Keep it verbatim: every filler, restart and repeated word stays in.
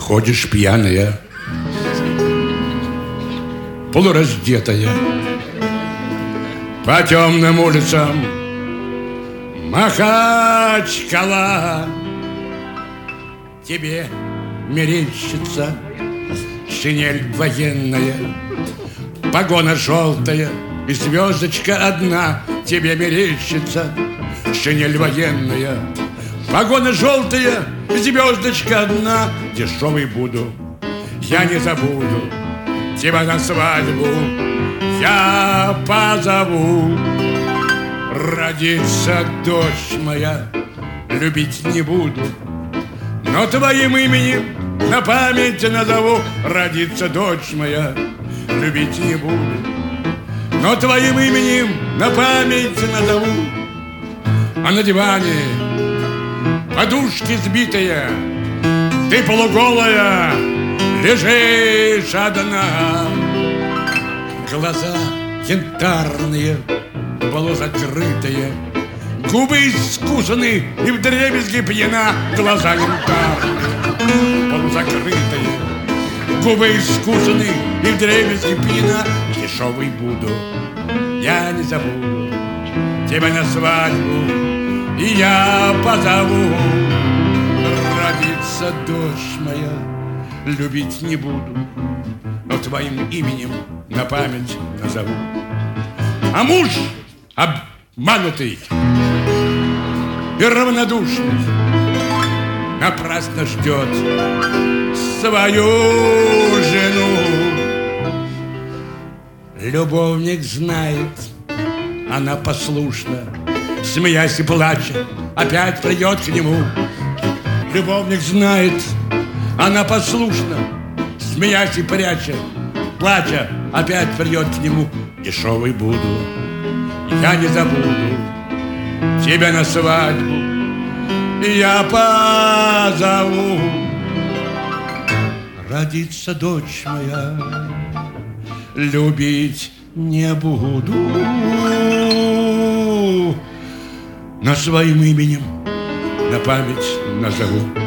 ходишь пьяная, полураздетая, по темным улицам Махачкала. Тебе мерещится шинель военная, погона желтая и звездочка одна. Тебе мерещится шинель военная, погона желтая и звездочка одна. Дешевый буду, я не забуду тебя на свадьбу, я позову. Родится дочь моя, любить не буду, но твоим именем на память назову. Родится дочь моя, любить не буду, но твоим именем на память назову. А на диване подушки сбитая, ты полуголая лежишь одна. Глаза янтарные, полузакрытые, губы искусаны и вдребезги пьяна. Глаза янтарные, полузакрытые, губы искусаны и вдребезги пьяна. Дешевый буду, я не забуду тебя на свадьбу, и я позову. Родится дочь моя, любить не буду, но твоим именем на память назову. А муж обманутый и равнодушный напрасно ждет свою жену. Любовник знает, она послушна, смеясь и плача, опять придет к нему. Любовник знает, она послушна, смеясь и пряча, плача, опять придет к нему. Дешевый буду, я не забуду тебя на свадьбу, и я позову. Родится дочь моя, любить не буду, но своим именем на память назову.